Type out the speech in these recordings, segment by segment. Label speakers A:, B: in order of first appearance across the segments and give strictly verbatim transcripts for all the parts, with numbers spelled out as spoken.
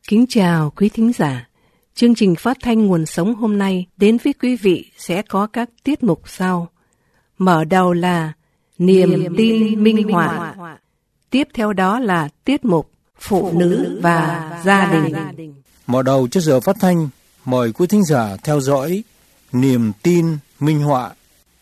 A: Kính chào quý thính giả. Chương trình phát thanh Nguồn Sống hôm nay đến với quý vị sẽ có các tiết mục sau. Mở đầu là Niềm, Niềm tin minh họa. Tiếp theo đó là tiết mục Phụ nữ và gia đình.
B: Mở đầu cho giờ phát thanh, mời quý thính giả theo dõi Niềm tin minh họa.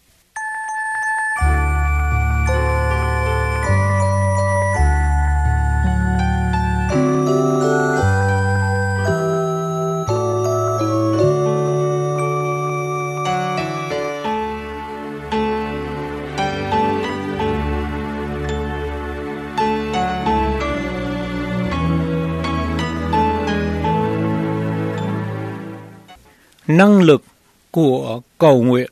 B: Năng lực của cầu nguyện.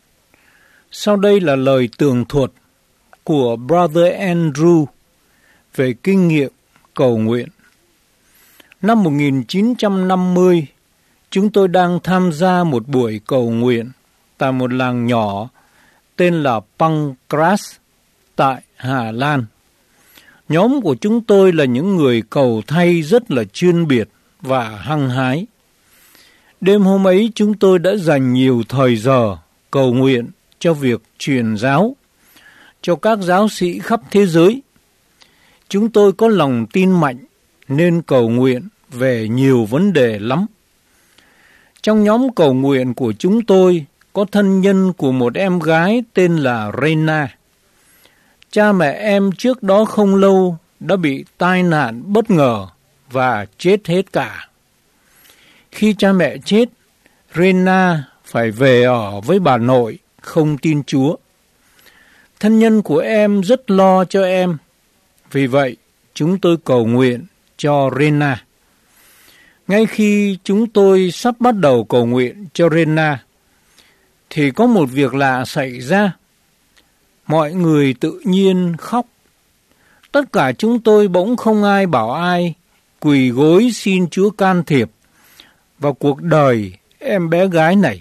B: Sau đây là lời tường thuật của Brother Andrew về kinh nghiệm cầu nguyện. Năm một nghìn chín trăm năm mươi, chúng tôi đang tham gia một buổi cầu nguyện tại một làng nhỏ tên là Pancras tại Hà Lan. Nhóm của chúng tôi là những người cầu thay rất là chuyên biệt và hăng hái. Đêm hôm ấy chúng tôi đã dành nhiều thời giờ cầu nguyện cho việc truyền giáo, cho các giáo sĩ khắp thế giới. Chúng tôi có lòng tin mạnh nên cầu nguyện về nhiều vấn đề lắm. Trong nhóm cầu nguyện của chúng tôi có thân nhân của một em gái tên là Rena. Cha mẹ em trước đó không lâu đã bị tai nạn bất ngờ và chết hết cả. Khi cha mẹ chết, Rena phải về ở với bà nội không tin Chúa. Thân nhân của em rất lo cho em. Vì vậy, chúng tôi cầu nguyện cho Rena. Ngay khi chúng tôi sắp bắt đầu cầu nguyện cho Rena, thì có một việc lạ xảy ra. Mọi người tự nhiên khóc. Tất cả chúng tôi bỗng không ai bảo ai quỳ gối xin Chúa can thiệp vào cuộc đời em bé gái này.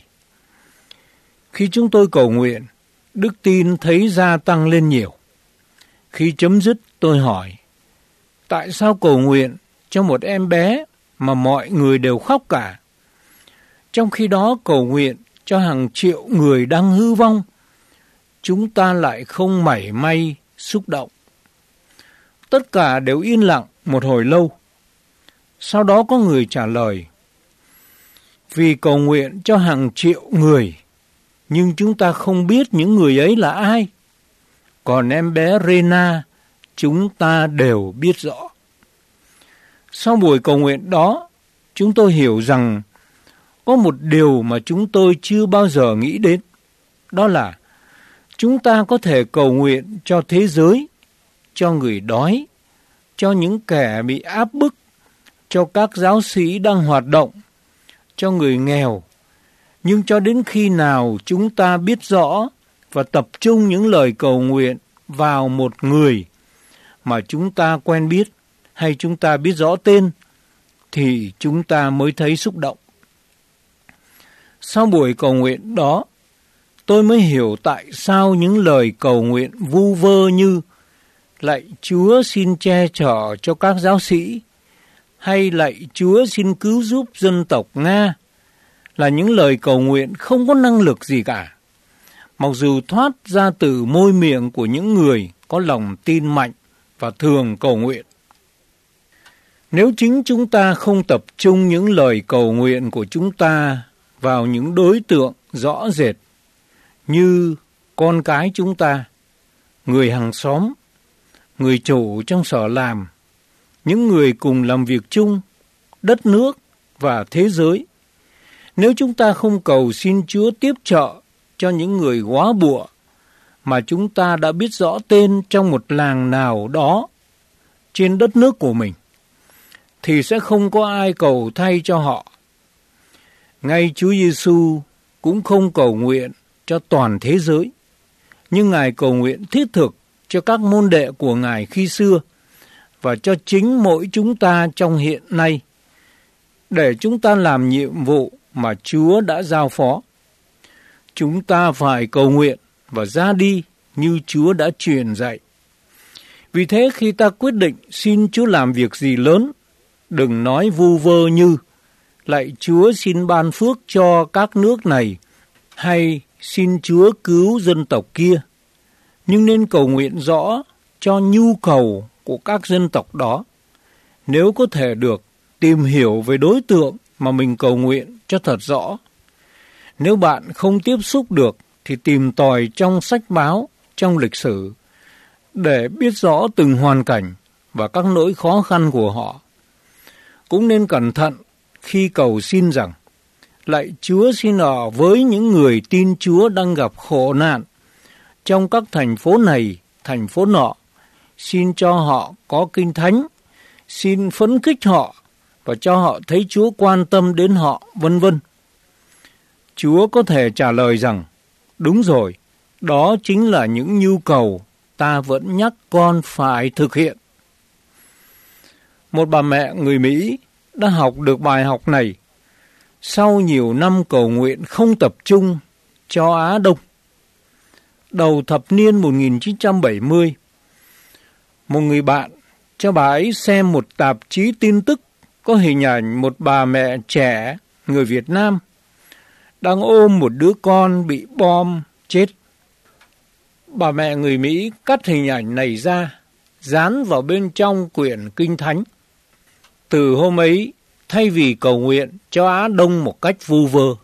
B: Khi chúng tôi cầu nguyện, đức tin thấy gia tăng lên nhiều. Khi chấm dứt, tôi hỏi, tại sao cầu nguyện cho một em bé mà mọi người đều khóc cả? Trong khi đó cầu nguyện cho hàng triệu người đang hư vong, chúng ta lại không mảy may xúc động. Tất cả đều yên lặng một hồi lâu. Sau đó có người trả lời, vì cầu nguyện cho hàng triệu người, nhưng chúng ta không biết những người ấy là ai. Còn em bé Rena, chúng ta đều biết rõ. Sau buổi cầu nguyện đó, chúng tôi hiểu rằng có một điều mà chúng tôi chưa bao giờ nghĩ đến. Đó là chúng ta có thể cầu nguyện cho thế giới, cho người đói, cho những kẻ bị áp bức, cho các giáo sĩ đang hoạt động, cho người nghèo. Nhưng cho đến khi nào chúng ta biết rõ và tập trung những lời cầu nguyện vào một người mà chúng ta quen biết hay chúng ta biết rõ tên, thì chúng ta mới thấy xúc động. Sau buổi cầu nguyện đó, tôi mới hiểu tại sao những lời cầu nguyện vu vơ như lạy Chúa xin che chở cho các giáo sĩ, hay lạy Chúa xin cứu giúp dân tộc Nga, là những lời cầu nguyện không có năng lực gì cả, mặc dù thoát ra từ môi miệng của những người có lòng tin mạnh và thường cầu nguyện. Nếu chính chúng ta không tập trung những lời cầu nguyện của chúng ta vào những đối tượng rõ rệt như con cái chúng ta, người hàng xóm, người chủ trong sở làm, những người cùng làm việc chung, đất nước và thế giới, nếu chúng ta không cầu xin Chúa tiếp trợ cho những người góa bụa mà chúng ta đã biết rõ tên trong một làng nào đó trên đất nước của mình, thì sẽ không có ai cầu thay cho họ. Ngay Chúa Giêsu cũng không cầu nguyện cho toàn thế giới, nhưng Ngài cầu nguyện thiết thực cho các môn đệ của Ngài khi xưa và cho chính mỗi chúng ta trong hiện nay, để chúng ta làm nhiệm vụ mà Chúa đã giao phó. Chúng ta phải cầu nguyện và ra đi như Chúa đã truyền dạy. Vì thế khi ta quyết định xin Chúa làm việc gì lớn, đừng nói vu vơ như lạy Chúa xin ban phước cho các nước này, hay xin Chúa cứu dân tộc kia, nhưng nên cầu nguyện rõ cho nhu cầu của các dân tộc đó. Nếu có thể được, tìm hiểu về đối tượng mà mình cầu nguyện cho thật rõ. Nếu bạn không tiếp xúc được thì tìm tòi trong sách báo, trong lịch sử để biết rõ từng hoàn cảnh và các nỗi khó khăn của họ. Cũng nên cẩn thận khi cầu xin rằng lạy Chúa xin ở với những người tin Chúa đang gặp khổ nạn trong các thành phố này, thành phố nọ. Xin cho họ có kinh thánh, xin phấn khích họ và cho họ thấy Chúa quan tâm đến họ, vân vân. Chúa có thể trả lời rằng, đúng rồi, đó chính là những nhu cầu ta vẫn nhắc con phải thực hiện. Một bà mẹ người Mỹ đã học được bài học này sau nhiều năm cầu nguyện không tập trung cho Á Đông. Đầu thập niên một nghìn chín trăm bảy mươi, một người bạn cho bà ấy xem một tạp chí tin tức có hình ảnh một bà mẹ trẻ người Việt Nam đang ôm một đứa con bị bom chết. Bà mẹ người Mỹ cắt hình ảnh này ra, dán vào bên trong quyển Kinh Thánh. Từ hôm ấy, thay vì cầu nguyện cho Á Đông một cách vu vơ,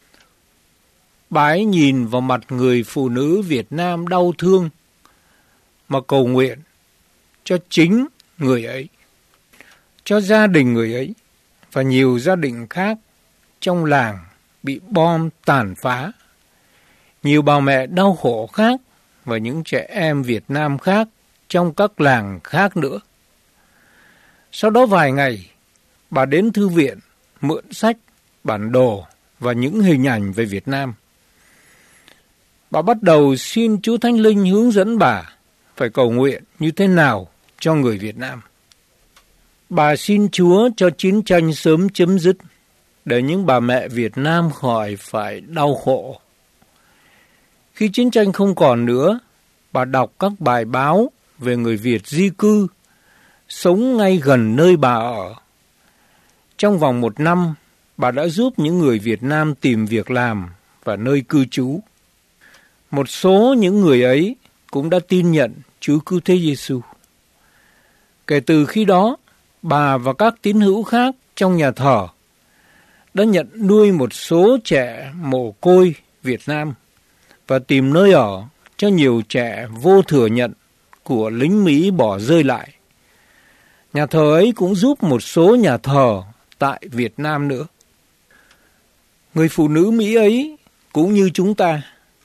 B: bà ấy nhìn vào mặt người phụ nữ Việt Nam đau thương mà cầu nguyện cho chính người ấy, cho gia đình người ấy và nhiều gia đình khác trong làng bị bom tàn phá. Nhiều bà mẹ đau khổ khác và những trẻ em Việt Nam khác trong các làng khác nữa. Sau đó vài ngày, bà đến thư viện mượn sách, bản đồ và những hình ảnh về Việt Nam. Bà bắt đầu xin Chúa Thánh Linh hướng dẫn bà phải cầu nguyện như thế nào cho người Việt Nam. Bà xin Chúa cho chiến tranh sớm chấm dứt để những bà mẹ Việt Nam khỏi phải đau khổ. Khi chiến tranh không còn nữa, bà đọc các bài báo về người Việt di cư sống ngay gần nơi bà ở. Trong vòng một năm, bà đã giúp những người Việt Nam tìm việc làm và nơi cư trú. Một số những người ấy cũng đã tin nhận Chúa Cứu Thế Giêsu. Kể từ khi đó, bà và các tín hữu khác trong nhà thờ đã nhận nuôi một số trẻ mồ côi Việt Nam và tìm nơi ở cho nhiều trẻ vô thừa nhận của lính Mỹ bỏ rơi lại. Nhà thờ ấy cũng giúp một số nhà thờ tại Việt Nam nữa. Người phụ nữ Mỹ ấy cũng như chúng ta,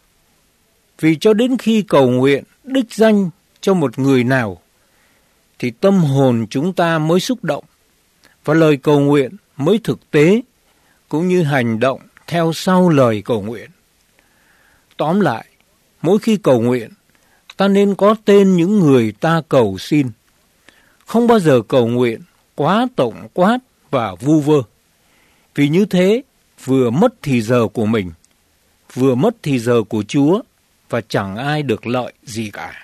B: vì cho đến khi cầu nguyện đích danh cho một người nào thì tâm hồn chúng ta mới xúc động và lời cầu nguyện mới thực tế, cũng như hành động theo sau lời cầu nguyện. Tóm lại, mỗi khi cầu nguyện, ta nên có tên những người ta cầu xin. Không bao giờ cầu nguyện quá tổng quát và vu vơ. Vì như thế, vừa mất thì giờ của mình, vừa mất thì giờ của Chúa, và chẳng ai được lợi gì cả.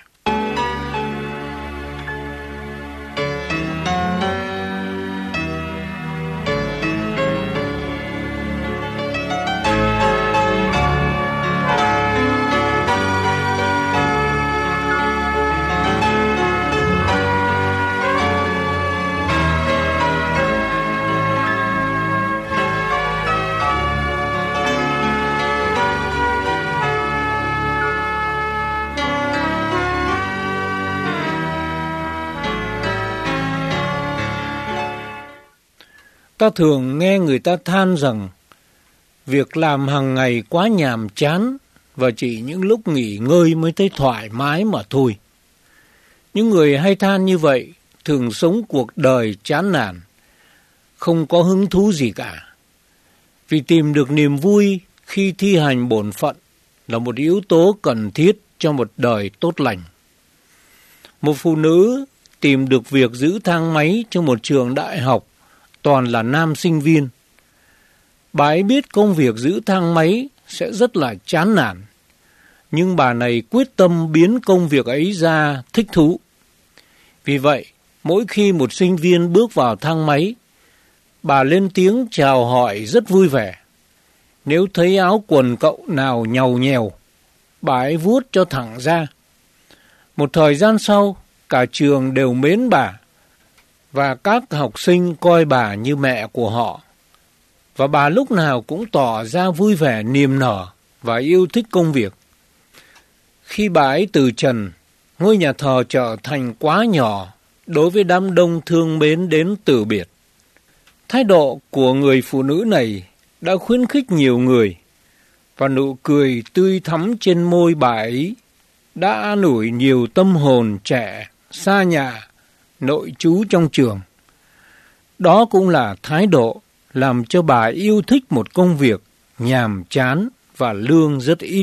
B: Ta thường nghe người ta than rằng việc làm hàng ngày quá nhàm chán và chỉ những lúc nghỉ ngơi mới thấy thoải mái mà thôi. Những người hay than như vậy thường sống cuộc đời chán nản, không có hứng thú gì cả. Vì tìm được niềm vui khi thi hành bổn phận là một yếu tố cần thiết cho một đời tốt lành. Một phụ nữ tìm được việc giữ thang máy cho một trường đại học toàn là nam sinh viên. Bà ấy biết công việc giữ thang máy sẽ rất là chán nản, nhưng bà này quyết tâm biến công việc ấy ra thích thú. Vì vậy, mỗi khi một sinh viên bước vào thang máy bà lên tiếng chào hỏi rất vui vẻ. Nếu thấy áo quần cậu nào nhàu nhèo, bà ấy vuốt cho thẳng ra. Một thời gian sau, cả trường đều mến bà, và các học sinh coi bà như mẹ của họ. Và bà lúc nào cũng tỏ ra vui vẻ niềm nở và yêu thích công việc. Khi bà ấy từ trần, ngôi nhà thờ trở thành quá nhỏ đối với đám đông thương mến đến từ biệt. Thái độ của người phụ nữ này đã khuyến khích nhiều người, và nụ cười tươi thắm trên môi bà ấy đã an ủi nhiều tâm hồn trẻ, xa nhà, nội trú trong trường. Đó cũng là thái độ làm cho bà yêu thích một công việc nhàm chán và lương rất ít.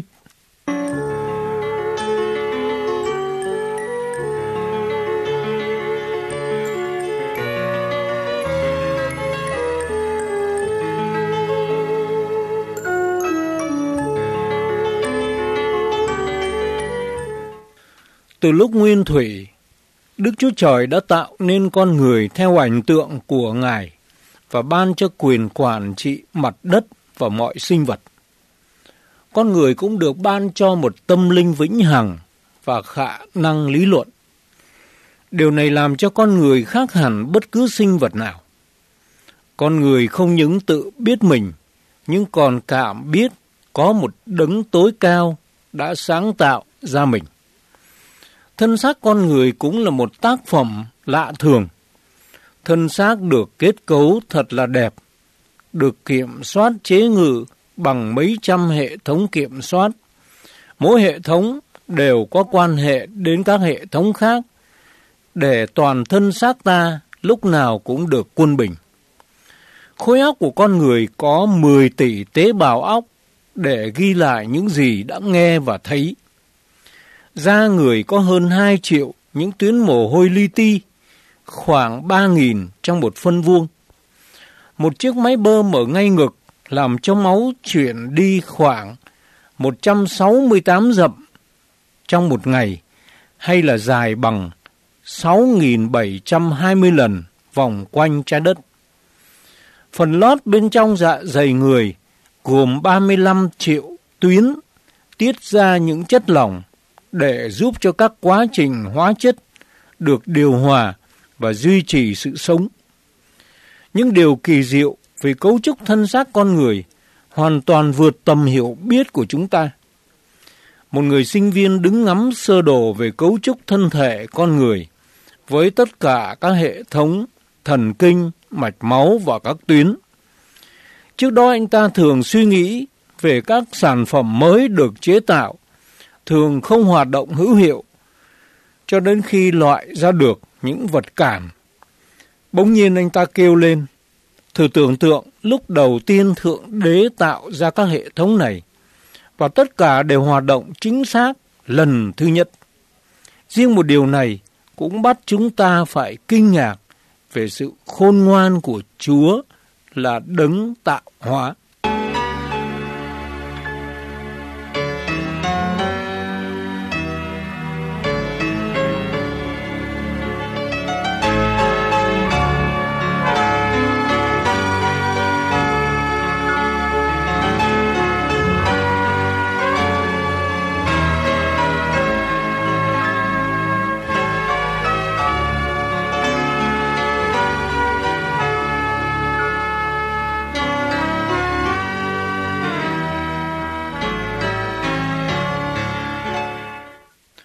B: Từ lúc nguyên thủy, Đức Chúa Trời đã tạo nên con người theo ảnh tượng của Ngài và ban cho quyền quản trị mặt đất và mọi sinh vật. Con người cũng được ban cho một tâm linh vĩnh hằng và khả năng lý luận. Điều này làm cho con người khác hẳn bất cứ sinh vật nào. Con người không những tự biết mình, nhưng còn cảm biết có một đấng tối cao đã sáng tạo ra mình. Thân xác con người cũng là một tác phẩm lạ thường. Thân xác được kết cấu thật là đẹp, được kiểm soát chế ngự bằng mấy trăm hệ thống kiểm soát. Mỗi hệ thống đều có quan hệ đến các hệ thống khác, để toàn thân xác ta lúc nào cũng được quân bình. Khối óc của con người có mười tỷ tế bào óc để ghi lại những gì đã nghe và thấy. Da người có hơn hai triệu những tuyến mồ hôi li ti, khoảng ba nghìn trong một phân vuông. Một chiếc máy bơm ở ngay ngực làm cho máu chuyển đi khoảng một trăm sáu mươi tám dặm trong một ngày, hay là dài bằng sáu nghìn bảy trăm hai mươi lần vòng quanh trái đất. Phần lót bên trong dạ dày người gồm ba mươi lăm triệu tuyến tiết ra những chất lỏng để giúp cho các quá trình hóa chất được điều hòa và duy trì sự sống. Những điều kỳ diệu về cấu trúc thân xác con người hoàn toàn vượt tầm hiểu biết của chúng ta. Một người sinh viên đứng ngắm sơ đồ về cấu trúc thân thể con người với tất cả các hệ thống thần kinh, mạch máu và các tuyến. Trước đó anh ta thường suy nghĩ về các sản phẩm mới được chế tạo, thường không hoạt động hữu hiệu, cho đến khi loại ra được những vật cản. Bỗng nhiên anh ta kêu lên, thử tưởng tượng lúc đầu tiên Thượng Đế tạo ra các hệ thống này, và tất cả đều hoạt động chính xác lần thứ nhất. Riêng một điều này cũng bắt chúng ta phải kinh ngạc về sự khôn ngoan của Chúa là đấng tạo hóa.